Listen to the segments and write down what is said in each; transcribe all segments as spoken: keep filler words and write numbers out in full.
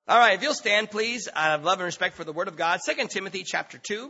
All right, if you'll stand, please, out of love and respect for the Word of God. Second Timothy chapter two.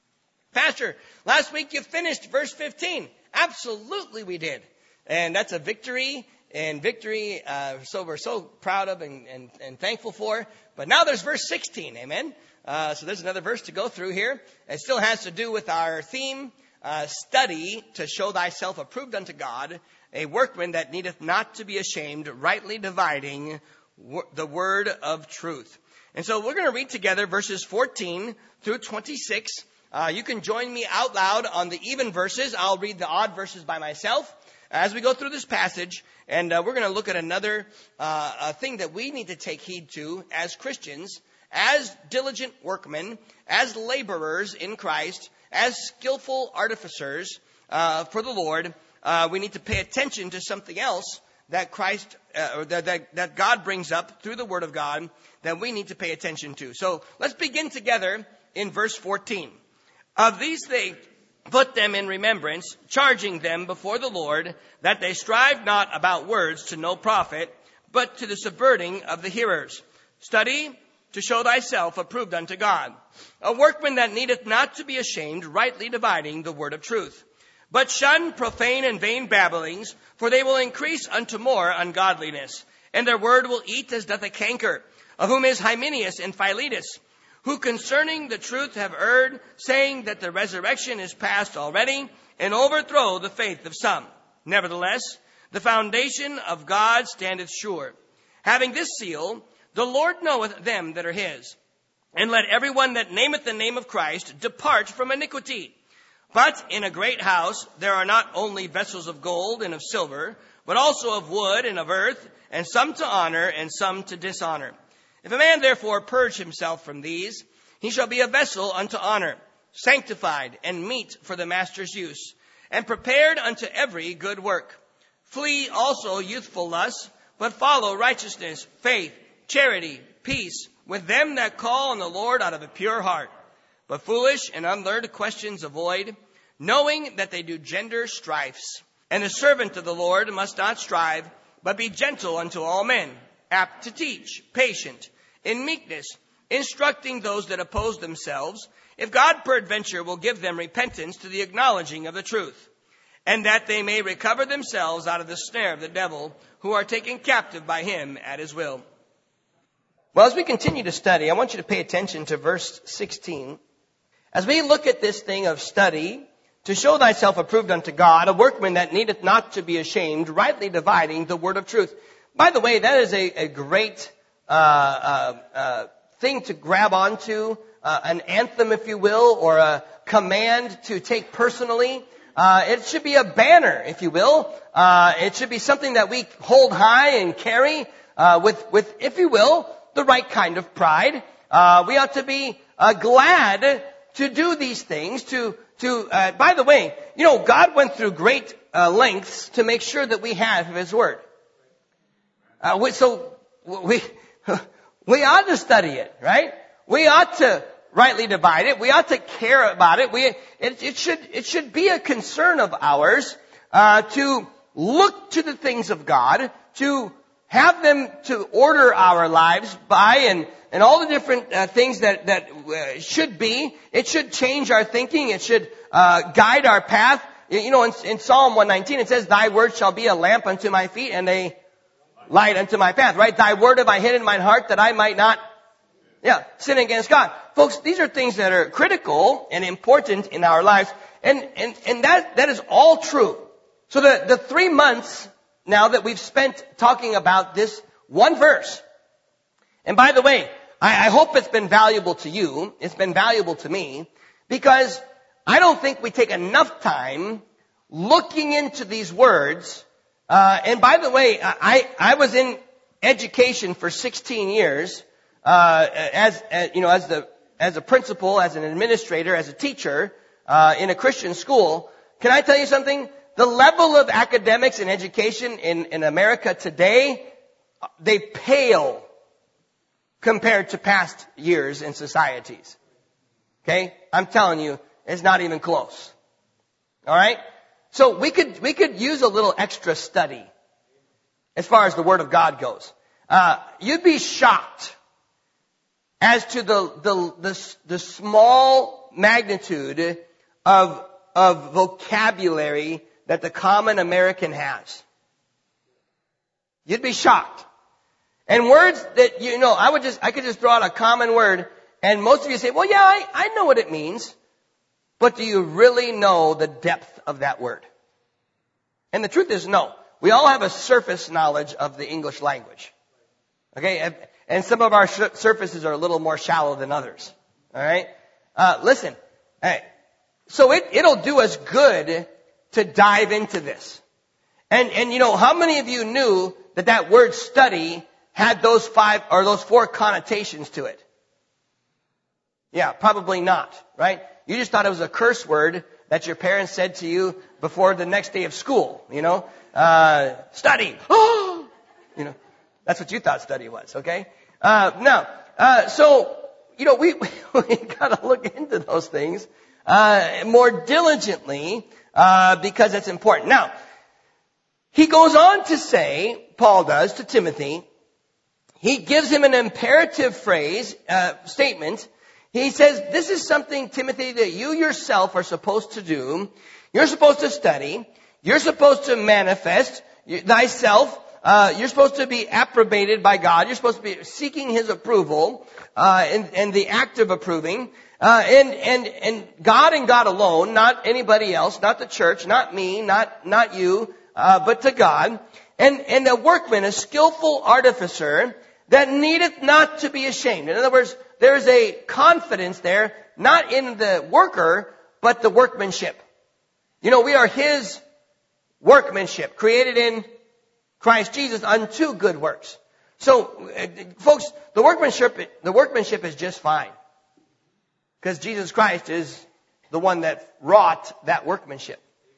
Pastor, last week you finished verse fifteen. Absolutely we did. And that's a victory, and victory uh, so we're so proud of and, and, and thankful for. But now there's verse sixteen, amen? Uh, so there's another verse to go through here. It still has to do with our theme, uh, study to show thyself approved unto God, a workman that needeth not to be ashamed, rightly dividing the word of truth. And so we're going to read together verses fourteen through twenty-six. Uh, you can join me out loud on the even verses. I'll read the odd verses by myself as we go through this passage. And uh, we're going to look at another uh, a thing that we need to take heed to as Christians, as diligent workmen, as laborers in Christ, as skillful artificers uh, for the Lord. Uh, we need to pay attention to something else that Christ, uh, or that, that, that God brings up through the Word of God that we need to pay attention to. So let's begin together in verse fourteen. Of these things, put them in remembrance, charging them before the Lord, that they strive not about words to no profit, but to the subverting of the hearers. Study to show thyself approved unto God, a workman that needeth not to be ashamed, rightly dividing the word of truth. But shun profane and vain babblings, for they will increase unto more ungodliness. And their word will eat as doth a canker, of whom is Hymenaeus and Philetus, who concerning the truth have erred, saying that the resurrection is past already, and overthrow the faith of some. Nevertheless, the foundation of God standeth sure. Having this seal, the Lord knoweth them that are his. And let everyone that nameth the name of Christ depart from iniquity. But in a great house there are not only vessels of gold and of silver, but also of wood and of earth, and some to honor and some to dishonor. If a man therefore purge himself from these, he shall be a vessel unto honor, sanctified and meet for the master's use, and prepared unto every good work. Flee also youthful lusts, but follow righteousness, faith, charity, peace, with them that call on the Lord out of a pure heart. But foolish and unlearned questions avoid, knowing that they do gender strifes. And the servant of the Lord must not strive, but be gentle unto all men, apt to teach, patient, in meekness, instructing those that oppose themselves, if God peradventure will give them repentance to the acknowledging of the truth, and that they may recover themselves out of the snare of the devil, who are taken captive by him at his will. Well, as we continue to study, I want you to pay attention to verse sixteen. As we look at this thing of study, to show thyself approved unto God, a workman that needeth not to be ashamed, rightly dividing the word of truth. By the way, that is a, a great uh, uh, uh, thing to grab onto, uh, an anthem, if you will, or a command to take personally. Uh, it should be a banner, if you will. Uh, it should be something that we hold high and carry uh, with, with, if you will, the right kind of pride. Uh, we ought to be uh, glad to do these things, to, to, uh, by the way, you know, God went through great uh, lengths to make sure that we have His Word. Uh, we, so, we, we ought to study it, right? We ought to rightly divide it. We ought to care about it. We, it, it should, it should be a concern of ours, uh, to look to the things of God, to have them to order our lives by, and and all the different uh, things that that uh, should be. It should change our thinking. It should uh, guide our path. You know, in, in Psalm one nineteen, it says, "Thy word shall be a lamp unto my feet and a light unto my path." Right? Thy word have I hid in mine heart that I might not, yeah, sin against God. Folks, these are things that are critical and important in our lives, and and and that that is all true. So the the three months now that we've spent talking about this one verse, and by the way, I, I hope it's been valuable to you. It's been valuable to me, because I don't think we take enough time looking into these words. Uh, and by the way, I, I was in education for sixteen years, uh, as, as, you know, as the, as a principal, as an administrator, as a teacher, uh, in a Christian school. Can I tell you something? The level of academics and education in, in America today, they pale compared to past years in societies. Okay? I'm telling you, it's not even close. Alright? So we could, we could use a little extra study as far as the Word of God goes. Uh, you'd be shocked as to the, the, the, the small magnitude of, of vocabulary that the common American has. You'd be shocked. And words that, you know, I would just, I could just throw out a common word, and most of you say, well, yeah, I, I know what it means. But do you really know the depth of that word? And the truth is, no. We all have a surface knowledge of the English language. Okay? And some of our surfaces are a little more shallow than others. All right? Uh, listen. Hey, so it, it'll do us good to dive into this. And, and you know, how many of you knew that that word study had those five or those four connotations to it? Yeah, probably not, right? You just thought it was a curse word that your parents said to you before the next day of school, you know? Uh, study. Oh! You know, that's what you thought study was, okay? Uh, no. Uh, so, you know, we, we gotta look into those things, uh, more diligently, uh, because it's important. Now, he goes on to say, Paul does, to Timothy, he gives him an imperative phrase, uh, statement. He says, this is something, Timothy, that you yourself are supposed to do. You're supposed to study. You're supposed to manifest thyself. Uh, you're supposed to be approbated by God. You're supposed to be seeking His approval, uh, and, and the act of approving. Uh, and, and, and God and God alone, not anybody else, not the church, not me, not, not you, uh, but to God. And, and a workman, a skillful artificer that needeth not to be ashamed. In other words, there's a confidence there, not in the worker, but the workmanship. You know, we are His workmanship, created in Christ Jesus unto good works. So, uh, folks, the workmanship, the workmanship is just fine. Because Jesus Christ is the one that wrought that workmanship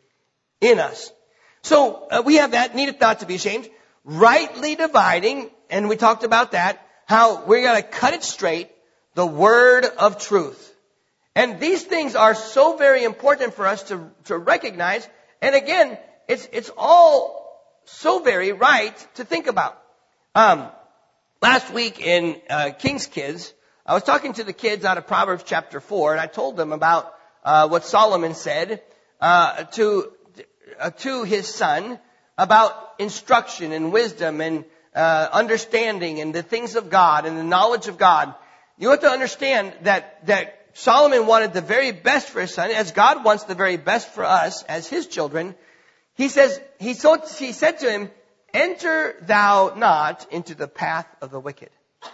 in us. So, uh, we have that, needeth not to be ashamed, rightly dividing, and we talked about that, how we gotta cut it straight, the word of truth. And these things are so very important for us to, to recognize. And again, it's, it's all so very right to think about. Um, last week in, uh, King's Kids, I was talking to the kids out of Proverbs chapter four, and I told them about, uh, what Solomon said, uh, to, uh, to his son about instruction and wisdom and, uh, understanding and the things of God and the knowledge of God. You have to understand that, that Solomon wanted the very best for his son, as God wants the very best for us as His children. He says, he, so, he said to him, enter thou not into the path of the wicked.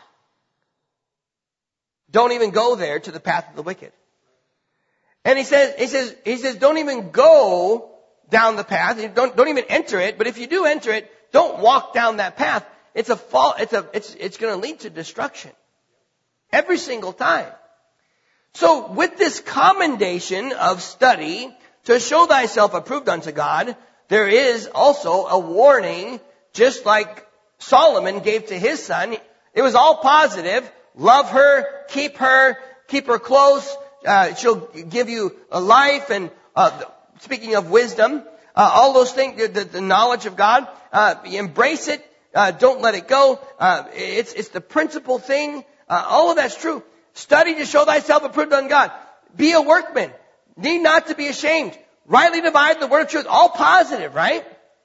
Don't even go there to the path of the wicked. And he says, he says, he says, don't even go down the path. Don't, don't even enter it. But if you do enter it, don't walk down that path. It's a fall, it's a, it's, it's going to lead to destruction. Every single time. So with this commendation of study to show thyself approved unto God, there is also a warning, just like Solomon gave to his son. It was all positive. Love her, keep her, keep her close. Uh, she'll give you a life. And uh, speaking of wisdom, uh, all those things, the, the knowledge of God, uh, embrace it. Uh, don't let it go. Uh, it's it's the principal thing. Uh, all of that's true. Study to show thyself approved unto God. Be a workman. Need not to be ashamed. Rightly divide the word of truth. All positive, right?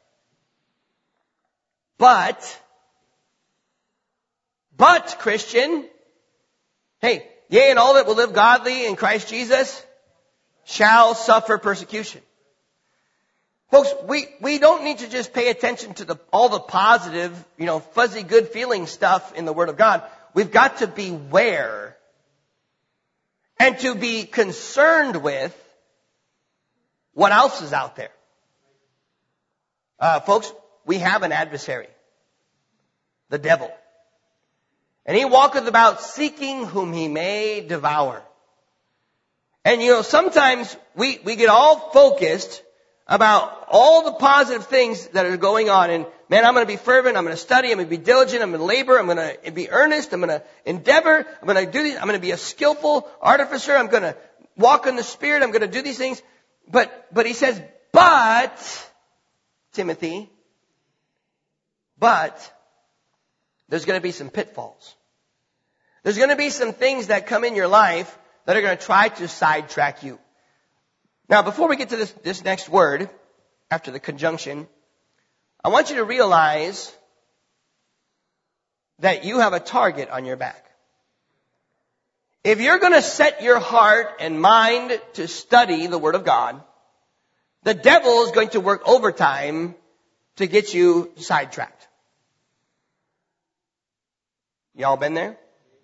But, but, Christian, hey, yea, and all that will live godly in Christ Jesus shall suffer persecution. Folks, we, we don't need to just pay attention to the, all the positive, you know, fuzzy good feeling stuff in the Word of God. We've got to beware and to be concerned with what else is out there. Uh, folks, we have an adversary, the devil. And he walketh about seeking whom he may devour. And you know, sometimes we, we get all focused about all the positive things that are going on. And man, I'm going to be fervent. I'm going to study. I'm going to be diligent. I'm going to labor. I'm going to be earnest. I'm going to endeavor. I'm going to do these. I'm going to be a skillful artificer. I'm going to walk in the Spirit. I'm going to do these things. But, but he says, but, Timothy, but there's going to be some pitfalls. There's going to be some things that come in your life that are going to try to sidetrack you. Now, before we get to this, this next word, after the conjunction, I want you to realize that you have a target on your back. If you're going to set your heart and mind to study the Word of God, the devil is going to work overtime to get you sidetracked. Y'all been there?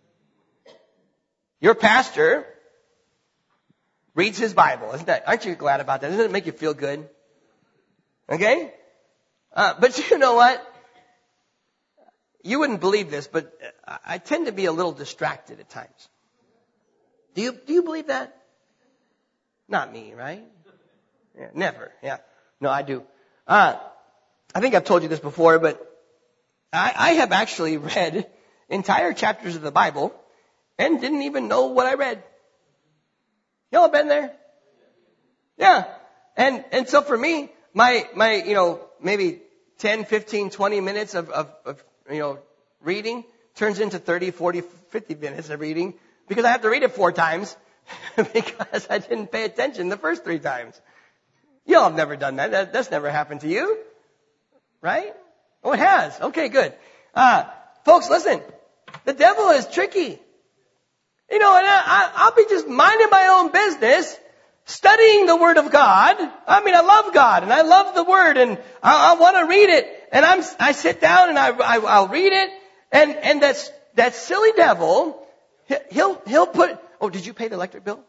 Your pastor reads his Bible. Isn't that, aren't you glad about that? Doesn't it make you feel good? Okay? Uh, but you know what? You wouldn't believe this, but I tend to be a little distracted at times. Do you, do you believe that? Not me, right? Yeah, never. Yeah. No, I do. Uh, I think I've told you this before, but I, I have actually read entire chapters of the Bible and didn't even know what I read. Y'all been there? Yeah. And, and so for me, my, my, you know, maybe ten, fifteen, twenty minutes of, of, of, you know, reading turns into thirty, forty, fifty minutes of reading because I have to read it four times because I didn't pay attention the first three times. Y'all have never done that. that. That's never happened to you. Right? Oh, it has. Okay, good. Uh, folks, listen. The devil is tricky. You know, and I, I, I'll be just minding my own business, studying the Word of God. I mean, I love God and I love the Word and I, I want to read it. And I'm, I sit down and I, I, I'll read it. And, and that's, that silly devil, he'll, he'll put, oh, did you pay the electric bill?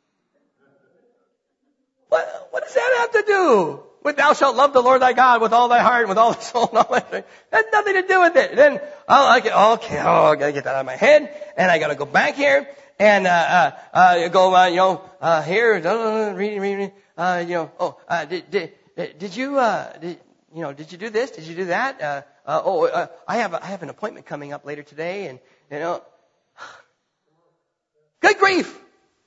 What, what does that have to do with thou shalt love the Lord thy God with all thy heart and with all thy soul and all thy strength? That has nothing to do with it. Then, oh, I get, okay, oh, I gotta get that out of my head and I gotta go back here and, uh, uh, uh, go, uh, you know, uh, here, uh, reading, reading, uh, you know, oh, uh, did, did, did you, uh, did, you know, did you do this? Did you do that? Uh, uh, oh, uh, I have, a, I have an appointment coming up later today and, you know, good grief.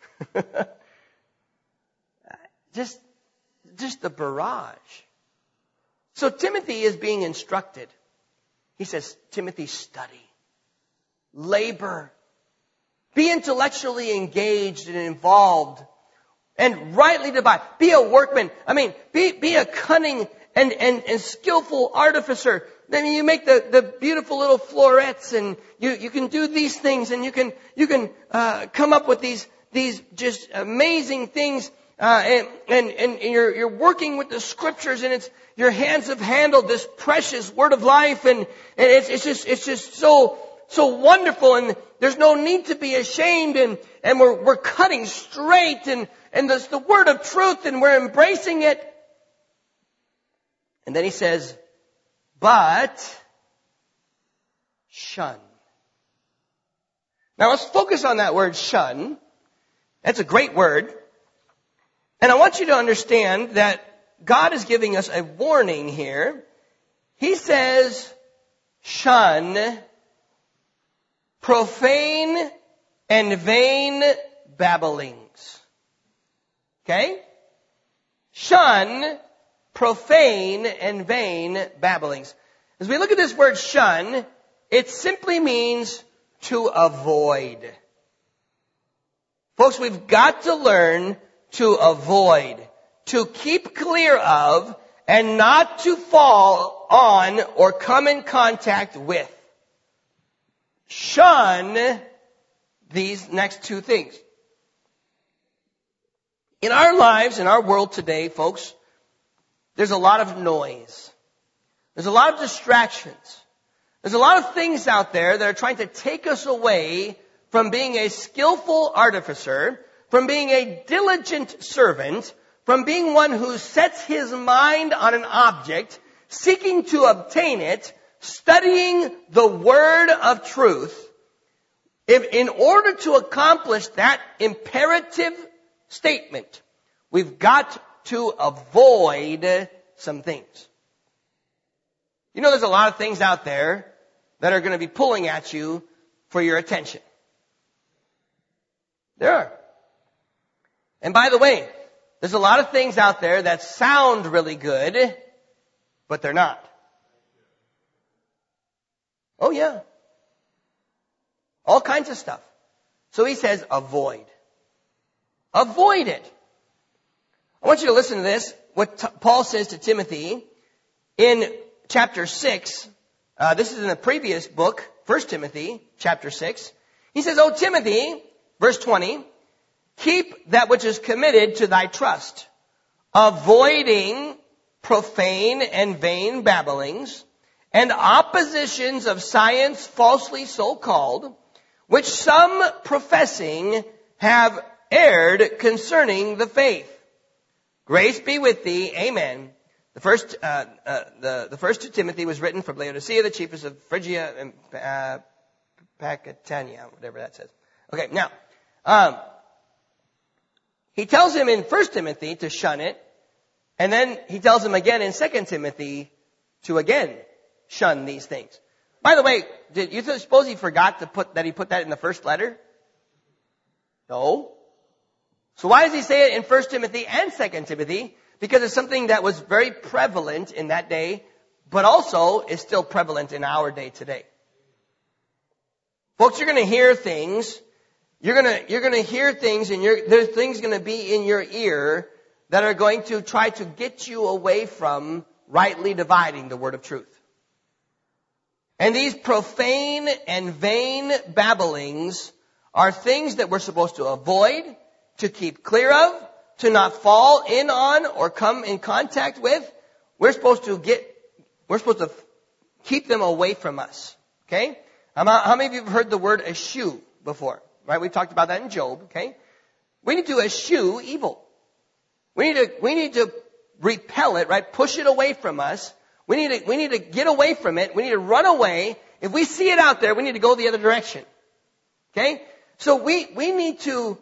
Just, just the barrage. So Timothy is being instructed. He says, Timothy, study, labor, be intellectually engaged and involved, and rightly divide. Be a workman. I mean, be, be a cunning and, and, and skillful artificer. I mean, you make the, the beautiful little florets and you, you can do these things and you can, you can, uh, come up with these, these just amazing things. Uh, and, and, and you're, you're working with the scriptures and it's, your hands have handled this precious word of life and, and it's, it's just, it's just so, so wonderful and there's no need to be ashamed and, and we're, we're cutting straight and, and there's the word of truth and we're embracing it. And then he says, but shun. Now let's focus on that word shun. That's a great word. And I want you to understand that God is giving us a warning here. He says, shun profane and vain babblings. Okay? Shun profane and vain babblings. As we look at this word shun, it simply means to avoid. Folks, we've got to learn to avoid, to keep clear of, and not to fall on or come in contact with. Shun these next two things. In our lives, in our world today, folks, there's a lot of noise. There's a lot of distractions. There's a lot of things out there that are trying to take us away from being a skillful artificer, from being a diligent servant, from being one who sets his mind on an object, seeking to obtain it, studying the word of truth. If in order to accomplish that imperative statement, we've got to avoid some things. You know, there's a lot of things out there that are going to be pulling at you for your attention. There are. And by the way, there's a lot of things out there that sound really good, but they're not. Oh yeah. all kinds of stuff. So he says, avoid. Avoid it. I want you to listen to this, what t- Paul says to Timothy in chapter six. Uh, this is in the previous book, First Timothy, chapter six. He says, O Timothy, verse twenty, keep that which is committed to thy trust, avoiding profane and vain babblings, and oppositions of science falsely so called, which some professing have erred concerning the faith. Grace be with thee. Amen. The first, uh, uh, the, the first to Timothy was written from Laodicea, the chiefest of Phrygia and uh, Pacatania, whatever that says. Okay, now, um, he tells him in First Timothy to shun it, and then he tells him again in Second Timothy to again shun these things. By the way, did you suppose he forgot to put that he put that in the first letter? No. So why does he say it in First Timothy and Second Timothy? Because it's something that was very prevalent in that day, but also is still prevalent in our day today. Folks, you're going to hear things. You're going to, you're going to hear things and you're, there's things going to be in your ear that are going to try to get you away from rightly dividing the word of truth. And these profane and vain babblings are things that we're supposed to avoid, to keep clear of, to not fall in on or come in contact with. We're supposed to get, we're supposed to keep them away from us. Okay? How many of you have heard the word eschew before? Right? We talked about that in Job. Okay? We need to eschew evil. We need to, we need to repel it, right? Push it away from us. We need to, we need to get away from it. We need to run away. If we see it out there, we need to go the other direction. Okay? So we, we need to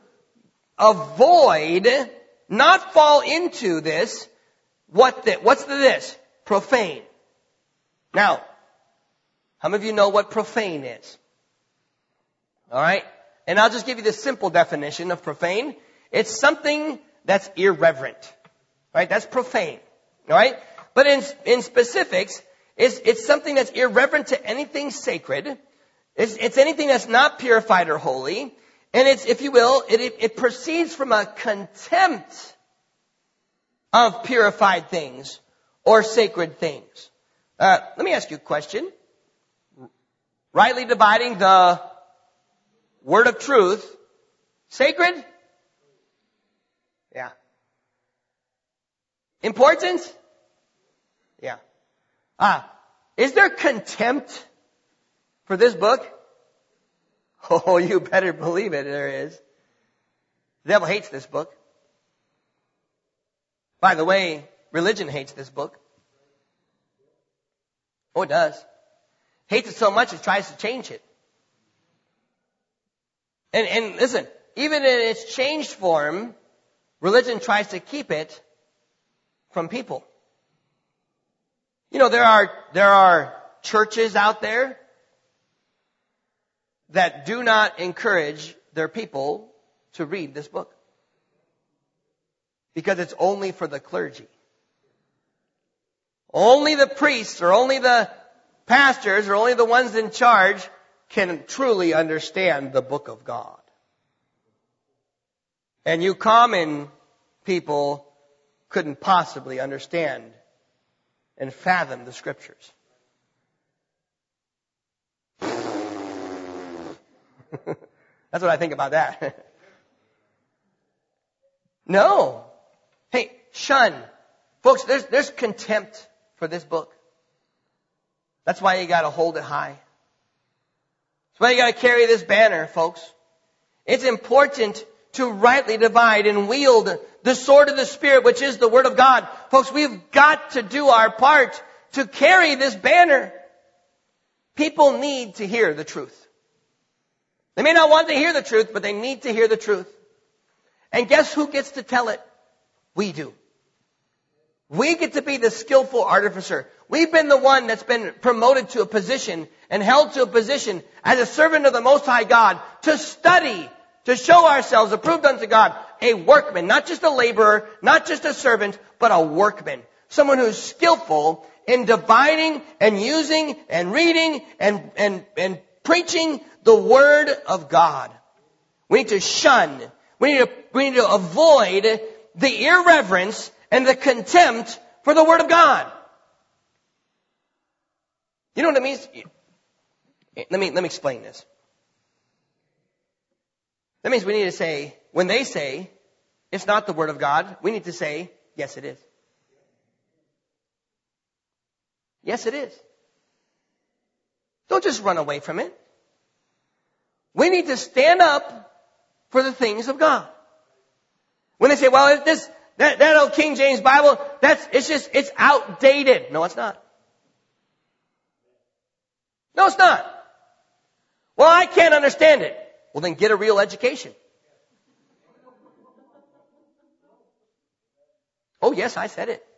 avoid, not fall into this. What the, what's the this? Profane. Now, how many of you know what profane is? Alright? And I'll just give you the simple definition of profane. It's something that's irreverent. Right? That's profane. Alright? But in, in specifics, it's, it's something that's irreverent to anything sacred. It's, it's anything that's not purified or holy. And it's, if you will, it, it, it proceeds from a contempt of purified things or sacred things. Uh, let me ask you a question. Rightly dividing the word of truth, sacred? Yeah. Important? Yeah. Ah, is there contempt for this book? Oh, you better believe it, there is. The devil hates this book. By the way, religion hates this book. Oh, it does. Hates it so much it tries to change it. And, and listen, even in its changed form, religion tries to keep it from people. You know, there are, there are churches out there that do not encourage their people to read this book. Because it's only for the clergy. Only the priests or only the pastors or only the ones in charge can truly understand the book of God. And you common people couldn't possibly understand and fathom the scriptures. That's what I think about that. No. Hey, shun. Folks, there's, there's contempt for this book. That's why you gotta hold it high. That's why you gotta carry this banner, folks. It's important to rightly divide and wield the sword of the Spirit, which is the Word of God. Folks, we've got to do our part to carry this banner. People need to hear the truth. They may not want to hear the truth, but they need to hear the truth. And guess who gets to tell it? We do. We get to be the skillful artificer. We've been the one that's been promoted to a position and held to a position as a servant of the Most High God to study, to show ourselves approved unto God, a workman, not just a laborer, not just a servant, but a workman. Someone who's skillful in dividing and using and reading and, and, and preaching the Word of God. We need to shun. We need to, we need to avoid the irreverence and the contempt for the Word of God. You know what it means? Let me, let me explain this. That means we need to say, when they say, it's not the Word of God, we need to say, yes, it is. Yes, it is. Don't just run away from it. We need to stand up for the things of God. When they say, well, this, that, that old King James Bible, that's, it's just, it's outdated. No, it's not. No, it's not. Well, I can't understand it. Well, then get a real education. Oh, yes, I said it.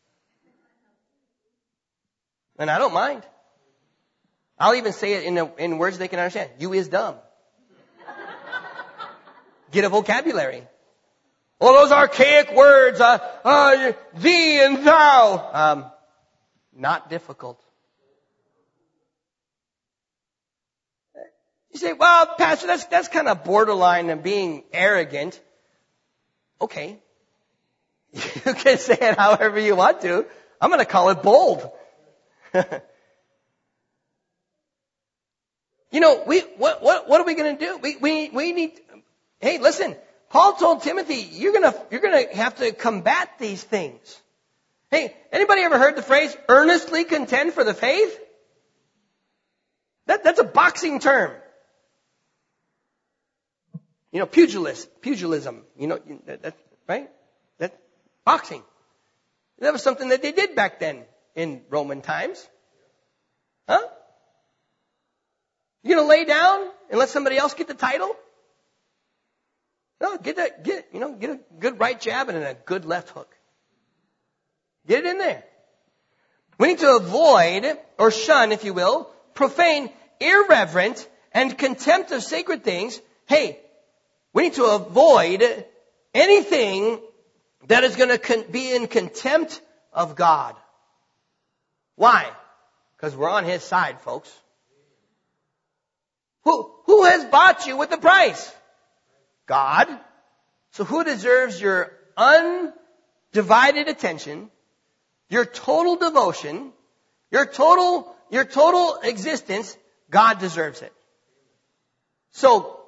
And I don't mind. I'll even say it in, a, in words they can understand. You is dumb. Get a vocabulary. Well, those archaic words, uh, uh, thee and thou. Um, not difficult. You say, well, Pastor, that's, that's kind of borderline and being arrogant. Okay. You can say it however you want to. I'm going to call it bold. You know, we, what, what, what are we going to do? We, we, we need, hey, listen, Paul told Timothy, you're going to, you're going to have to combat these things. Hey, anybody ever heard the phrase, earnestly contend for the faith? That, that's a boxing term. You know, pugilism, pugilism, you know, that, that, right? That, boxing. That was something that they did back then in Roman times. Huh? You gonna lay down and let somebody else get the title? No, get that, get, you know, get a good right jab and a good left hook. Get it in there. We need to avoid, or shun, if you will, profane, irreverent, and contempt of sacred things. Hey, we need to avoid anything that is going to con- be in contempt of God. Why? Because we're on His side, folks. Who, who has bought you with the price? God. So who deserves your undivided attention, your total devotion, your total, your total existence? God deserves it. So,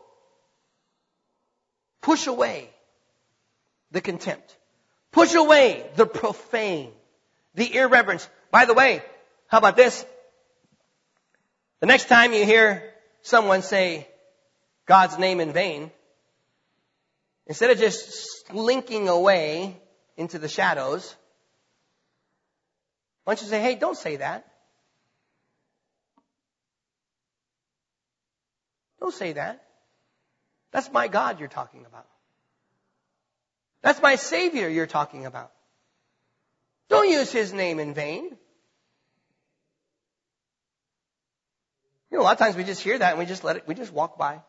push away the contempt. Push away the profane, the irreverence. By the way, how about this? The next time you hear someone say God's name in vain, instead of just slinking away into the shadows, why don't you say, hey, don't say that. Don't say that. That's my God you're talking about. That's my Savior you're talking about. Don't use His name in vain. You know, a lot of times we just hear that and we just let it, we just walk by.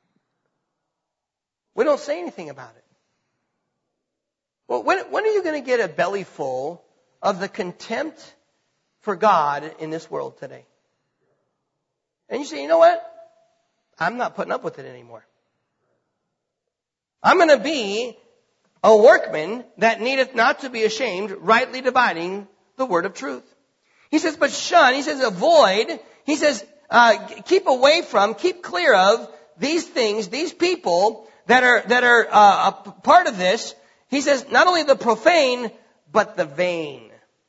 We don't say anything about it. Well, when, when are you going to get a belly full of the contempt for God in this world today? And you say, you know what? I'm not putting up with it anymore. I'm going to be a workman that needeth not to be ashamed, rightly dividing the word of truth. He says, but shun, he says, avoid, he says, uh, keep away from, keep clear of these things, these people that are, that are, uh, a part of this. He says, not only the profane, but the vain.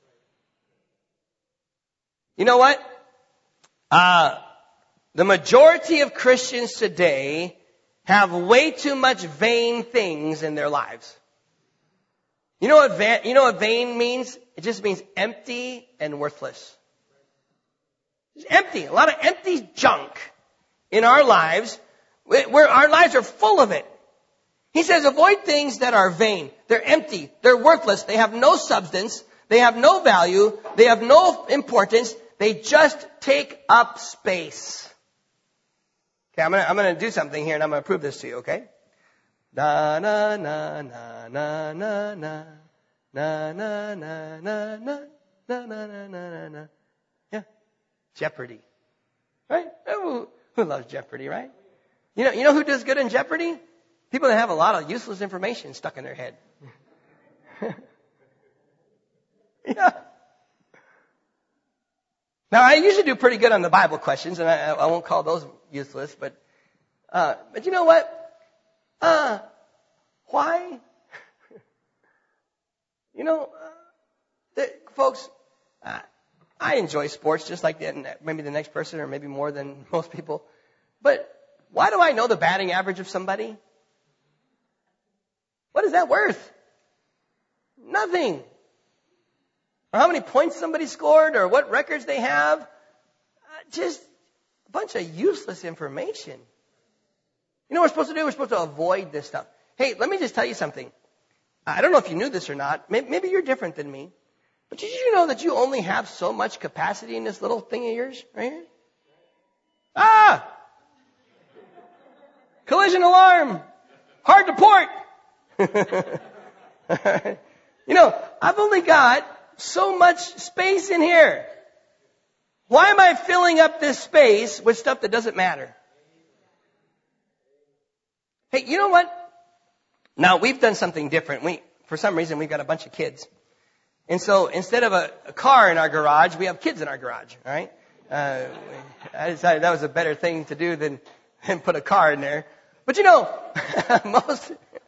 You know what? Uh, the majority of Christians today have way too much vain things in their lives. You know what va- you know what vain means? It just means empty and worthless. It's empty. A lot of empty junk in our lives, where our lives are full of it. He says avoid things that are vain. They're empty. They're worthless. They have no substance. They have no value. They have no importance. They just take up space. Okay, I'm gonna, I'm gonna do something here and I'm gonna prove this to you, okay? Na na na na na na na na na na na na na na na na na. Yeah. Jeopardy. Right? Who loves Jeopardy, right? You know, you know who does good in Jeopardy? People that have a lot of useless information stuck in their head. Yeah. Now, I usually do pretty good on the Bible questions, and I, I won't call those useless, but, uh, but you know what? Uh, why? You know, uh, the, folks, uh, I enjoy sports just like the, maybe the next person or maybe more than most people. But why do I know the batting average of somebody? What is that worth? Nothing. Or how many points somebody scored or what records they have. Uh, just a bunch of useless information. You know what we're supposed to do? We're supposed to avoid this stuff. Hey, let me just tell you something. I don't know if you knew this or not. Maybe, maybe you're different than me. But did you know that you only have so much capacity in this little thing of yours right here? Ah! Collision alarm! Hard to port! You know, I've only got so much space in here. Why am I filling up this space with stuff that doesn't matter? Hey, you know what? Now, we've done something different. We, for some reason, we've got a bunch of kids. And so instead of a, a car in our garage, we have kids in our garage, all right? Uh, I decided that was a better thing to do than, than put a car in there. But you know, most,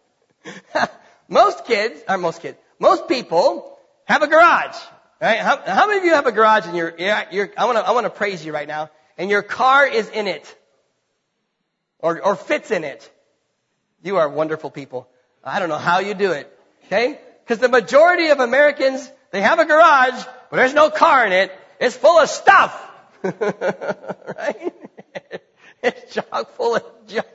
most kids, or most kids, most people have a garage, right? How, how many of you have a garage and you're, you're I want to, I want to praise you right now, and your car is in it, or, or fits in it? You are wonderful people. I don't know how you do it, okay? Because the majority of Americans, they have a garage, but there's no car in it. It's full of stuff, right? It's chock full of junk.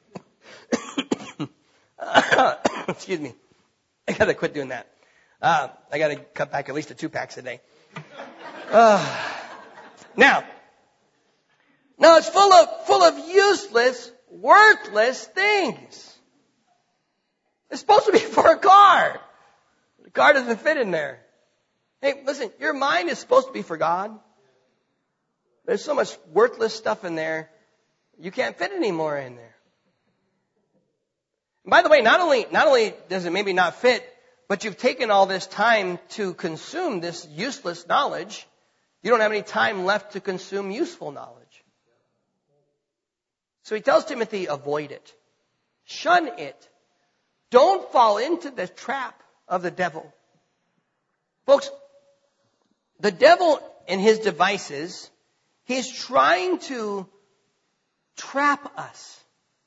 Excuse me. I gotta quit doing that. Uh, I gotta cut back at least to two packs a day. Uh, now, now it's full of, full of useless, worthless things. It's supposed to be for a car. The car doesn't fit in there. Hey, listen, your mind is supposed to be for God. There's so much worthless stuff in there, you can't fit any more in there. And by the way, not only, not only does it maybe not fit, but you've taken all this time to consume this useless knowledge. You don't have any time left to consume useful knowledge. So he tells Timothy, avoid it. Shun it. Don't fall into the trap of the devil. Folks, the devil and his devices, he's trying to trap us,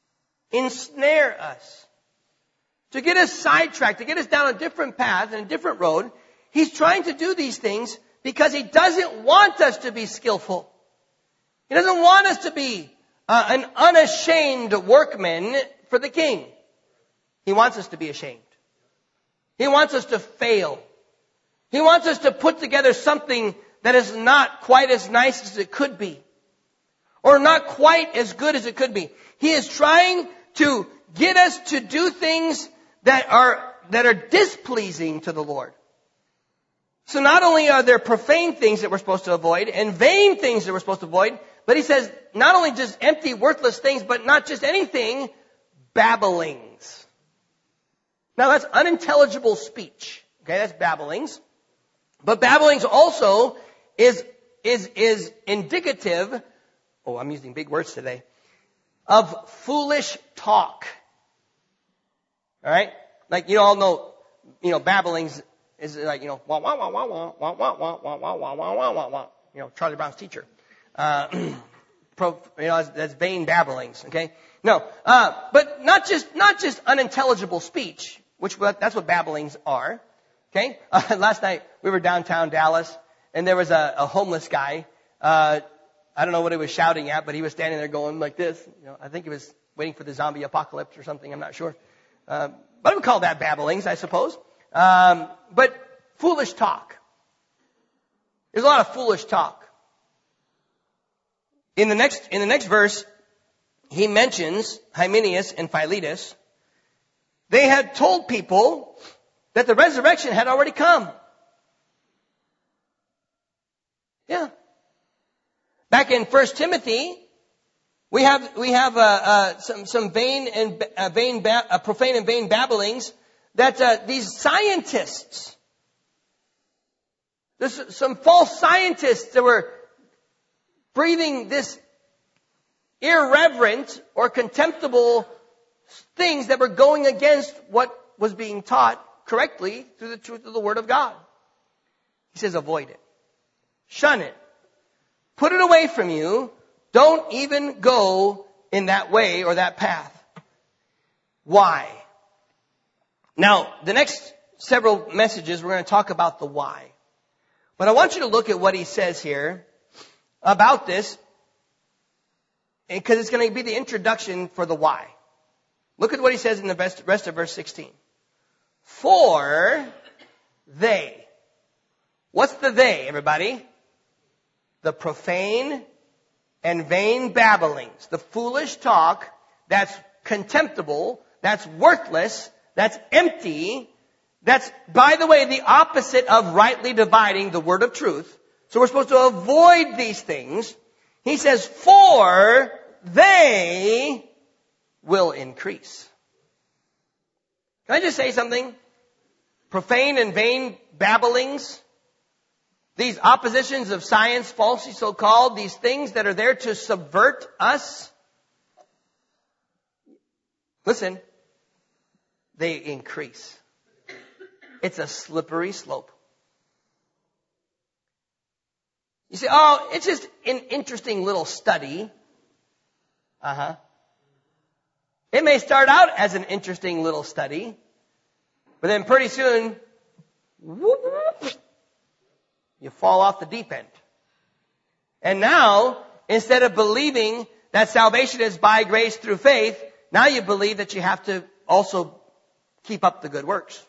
ensnare us, to get us sidetracked, to get us down a different path and a different road. He's trying to do these things because he doesn't want us to be skillful. He doesn't want us to be uh, an unashamed workman for the king. He wants us to be ashamed. He wants us to fail. He wants us to put together something that is not quite as nice as it could be, or not quite as good as it could be. He is trying to get us to do things that are, that are displeasing to the Lord. So not only are there profane things that we're supposed to avoid and vain things that we're supposed to avoid, but he says not only just empty, worthless things, but not just anything, babblings. Now that's unintelligible speech. Okay, that's babblings. But babblings also is, is, is indicative, oh, I'm using big words today, of foolish talk. All right? Like, you all know, you know, babblings is like, you know, wah, wah, wah, wah, wah, wah, wah, wah, wah, wah, wah, wah, wah, wah, wah. You know, Charlie Brown's teacher. Uh, pro, you know, that's, that's vain babblings, okay? No, uh, but not just, not just unintelligible speech, which, that's what babblings are. Okay? Uh, last night, we were downtown Dallas, and there was a, a homeless guy. Uh, I don't know what he was shouting at, but he was standing there going like this. You know, I think he was waiting for the zombie apocalypse or something. I'm not sure. Uh, but I would call that babblings, I suppose. Um, but foolish talk. There's a lot of foolish talk. In the next, in the next verse, he mentions Hymenaeus and Philetus. They had told people that the resurrection had already come. Yeah. Back in First Timothy, We have we have uh, uh, some some vain and uh, vain ba- uh, profane and vain babblings that uh, these scientists, there's some false scientists that were breathing this irreverent or contemptible things that were going against what was being taught correctly through the truth of the Word of God. He says, avoid it. Shun it. Put it away from you. Don't even go in that way or that path. Why? Now, the next several messages, we're going to talk about the why. But I want you to look at what he says here about this, because it's going to be the introduction for the why. Look at what he says in the rest, rest of verse sixteen. For they. What's the they, everybody? The profane and vain babblings. The foolish talk that's contemptible, that's worthless, that's empty, that's, by the way, the opposite of rightly dividing the word of truth. So we're supposed to avoid these things. He says, for they will increase. Can I just say something? Profane and vain babblings, these oppositions of science, falsely so called, these things that are there to subvert us, listen, they increase. It's a slippery slope. You say, oh, it's just an interesting little study. Uh-huh. It may start out as an interesting little study, but then pretty soon, whoop, whoop, you fall off the deep end. And now, instead of believing that salvation is by grace through faith, now you believe that you have to also keep up the good works.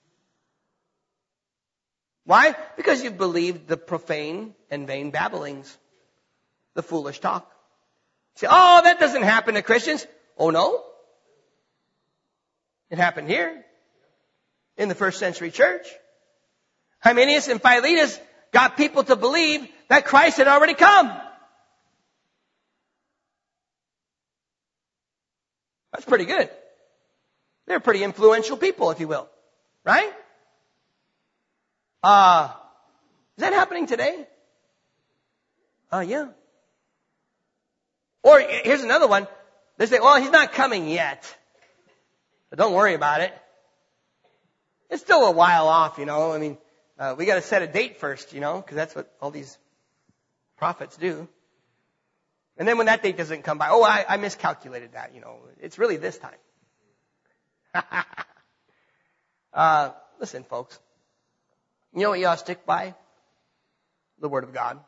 Why? Because you've believed the profane and vain babblings, the foolish talk. You say, oh, that doesn't happen to Christians. Oh, no? It happened here in the first century church. Hymenaeus and Philetus got people to believe that Christ had already come. That's pretty good. They're pretty influential people, if you will. Right? Uh, is that happening today? Uh, yeah. Or here's another one. They say, well, he's not coming yet. But don't worry about it. It's still a while off, you know. I mean, uh, we got to set a date first, you know, because that's what all these prophets do. And then when that date doesn't come by, oh, I, I miscalculated that, you know. It's really this time. uh, listen, folks. You know what you ought to stick by? The Word of God.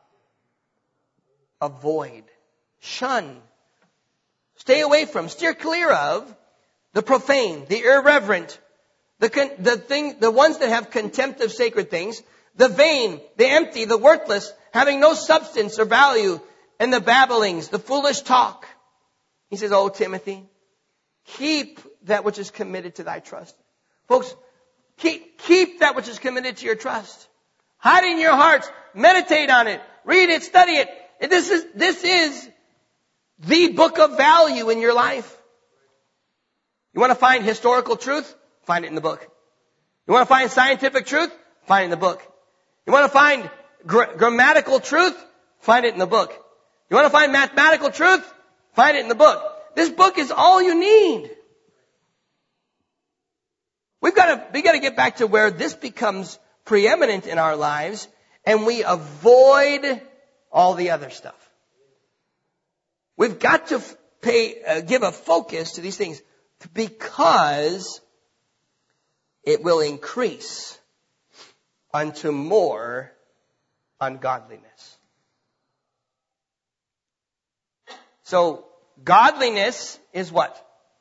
Avoid. Shun. Stay away from. Steer clear of the profane, the irreverent, the con- the thing, the ones that have contempt of sacred things, the vain, the empty, the worthless, having no substance or value, and the babblings, the foolish talk. He says, oh, Timothy, keep that which is committed to thy trust. Folks, keep, keep that which is committed to your trust. Hide it in your hearts. Meditate on it. Read it. Study it. And this is, this is the book of value in your life. You want to find historical truth? Find it in the book. You want to find scientific truth? Find it in the book. You want to find gr- grammatical truth? Find it in the book. You want to find mathematical truth? Find it in the book. This book is all you need. We've got to, we got to get back to where this becomes preeminent in our lives and we avoid all the other stuff. We've got to pay, uh, give a focus to these things because it will increase unto more ungodliness. So, godliness is what?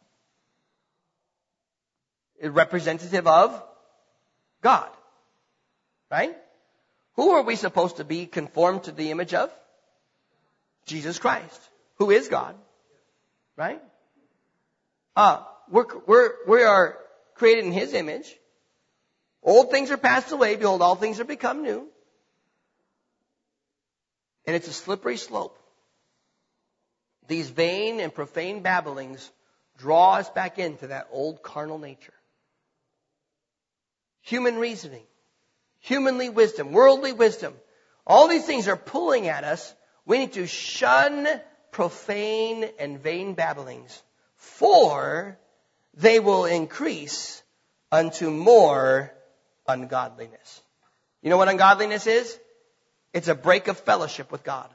Is representative of God. Right? Who are we supposed to be conformed to the image of? Jesus Christ, who is God. Right? Uh, we're, we're, we are created in His image. Old things are passed away. Behold, all things are become new. And it's a slippery slope. these vain and profane babblings draw us back into that old carnal nature. Human reasoning, humanly wisdom, worldly wisdom, all these things are pulling at us. We need to shun profane and vain babblings, for they will increase unto more ungodliness. You know what ungodliness is? It's a break of fellowship with God.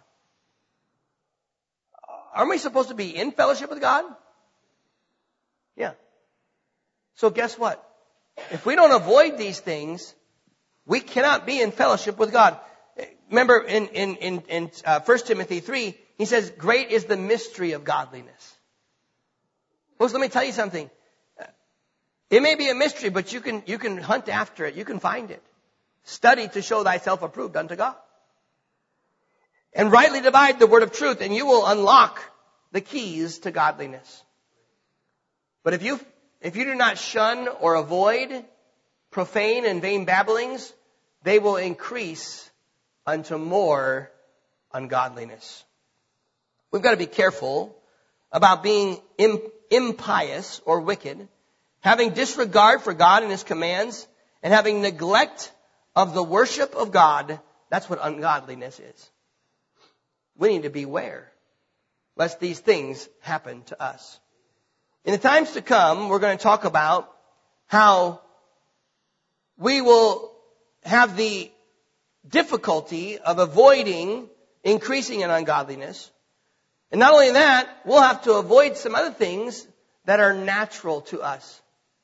Aren't we supposed to be in fellowship with God? Yeah. So guess what? If we don't avoid these things, we cannot be in fellowship with God. Remember in, in, in, in uh, First Timothy three, he says, great is the mystery of godliness. Folks, let me tell you something. It may be a mystery, but you can, you can hunt after it. You can find it. Study to show thyself approved unto God. And rightly divide the word of truth, and you will unlock the keys to godliness. But if you, if you do not shun or avoid profane and vain babblings, they will increase unto more ungodliness. We've got to be careful about being impious or wicked, having disregard for God and His commands, and having neglect of the worship of God. That's what ungodliness is. We need to beware lest these things happen to us. In the times to come, we're going to talk about how we will have the difficulty of avoiding increasing in ungodliness. And not only that, we'll have to avoid some other things that are natural to us.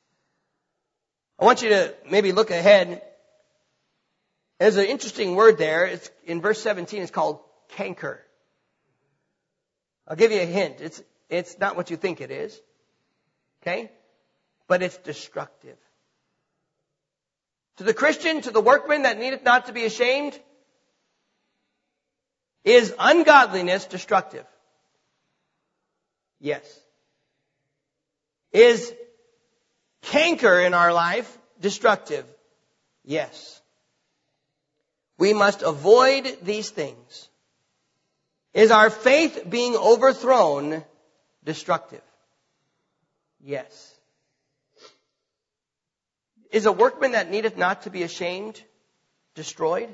I want you to maybe look ahead. There's an interesting word there. It's in verse seventeen. It's called canker. I'll give you a hint. It's, it's not what you think it is. Okay? But it's destructive. To the Christian, to the workman that needeth not to be ashamed, is ungodliness destructive? Yes. Is canker in our life destructive? Yes. We must avoid these things. Is our faith being overthrown destructive? Yes. Is a workman that needeth not to be ashamed destroyed?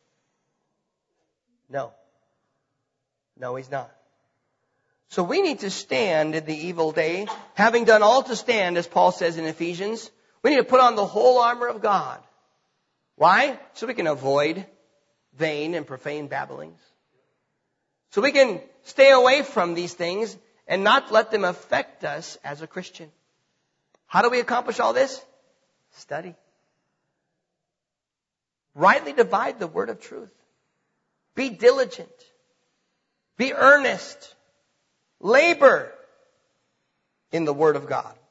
No. No, he's not. So we need to stand in the evil day, having done all to stand, as Paul says in Ephesians. We need to put on the whole armor of God. Why? So we can avoid vain and profane babblings. So we can stay away from these things and not let them affect us as a Christian. How do we accomplish all this? Study. Rightly divide the word of truth. Be diligent. Be earnest. Labor in the word of God.